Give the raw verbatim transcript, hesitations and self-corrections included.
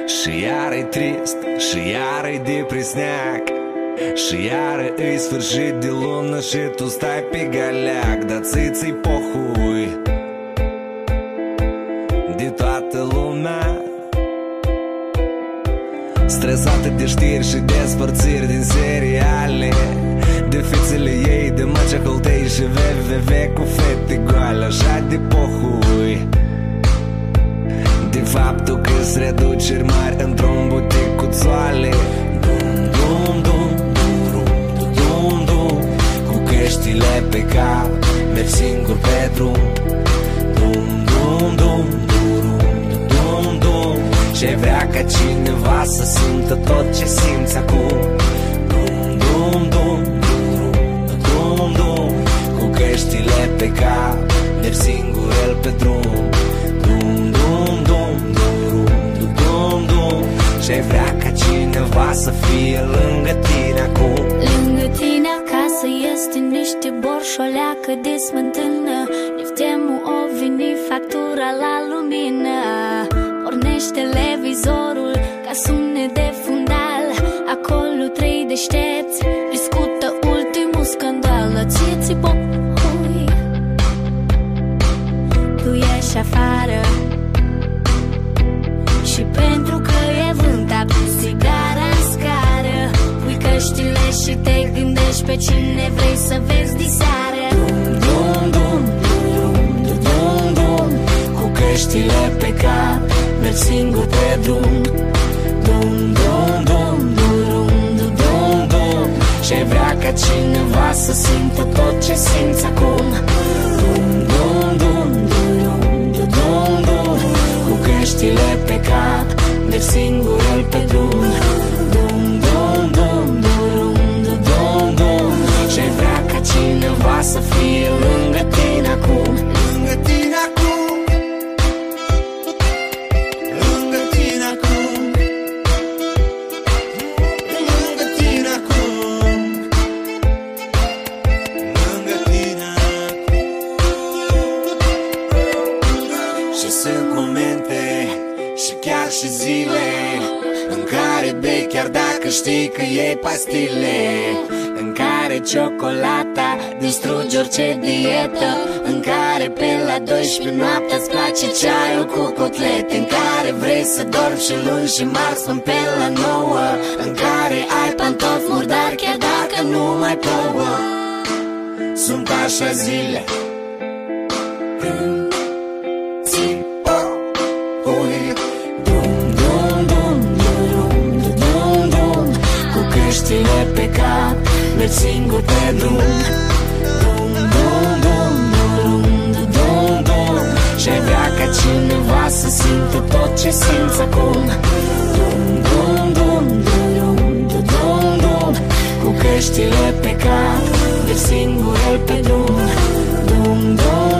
Și iară-i trist, și iară-i depresneac, și iară îi sfârșit de lună și tu stai pe galeac. Dar ți-ți-i pohui de toată lumea, stresată de știri și despărțiri din seriale, de fițele ei, de măceholtei și V V V cu fete goale. Așa de pohui de faptul că-s reduceri mari într-un butic cu țoale. Dum, dum, dum, dum, dum, dum, dum, cu căștile pe cap, mergi singur pe drum. Dum, dum, dum, dum, dum, dum, ce vrea ca cineva să simtă tot ce simți acum. Dum, dum, dum, dum, dum, dum, cu căștile pe cap, mergi singur el pe drum. Dum, dum, dum, dum, dum, dum, ce vrea ca cineva să fie lângă tine acum. Lângă tine acasă este niște borșoleacă de smântână. Liftemul o veni factura la lumină. Pornește televizorul ca sunet de fundal. Acolo trei deștepți discută ultimul scandal. Ție-ți pohui, tu ieși afară și pentru că e vânt aprinzi țigara în scară. Pui căștile și te gândești pe cine vrei să vezi diseară. Dum, dum, dum, dum, dum, dum, cu căștile pe cap, mergi singur pe drum. Dum, dum, dum, dum, dum, dum, dum, ce vrea ca cineva să simtă tot ce simți acum. Dum, dum, dum, dum, dum, dum, cu căștile pe cap, mergi singur el pe drum. Dum, dum, dum, dum, dum, dum, ce vrea ca cineva să fie lângă tine acum. Lângă tine acum, lângă tine acum, lângă tine acum, lângă tine acum. Și sunt momente și chiar și zile în care bei chiar dacă știi că iei pastile, în care ciocolata distruge orice dietă, în care pe la doisprezece noaptea îți place ceaiul cu cotlete, în care vrei să dormi și luni și marți până pe la nouă, în care ai pantofi murdari chiar dacă nu mai plouă. Sunt așa zile când ți pohui. Dum, dum, dum, dum, dum, dum, cu căștile pe cap, mergi singur pe drum. Dum, dum, dum, dum, dum, dum, ce vrea ca cineva să simtă tot ce simți acum. Dum, dum, dum, dum, dum, dum, cu căștile pe cap, mergi singur el pe drum. Dum, dum,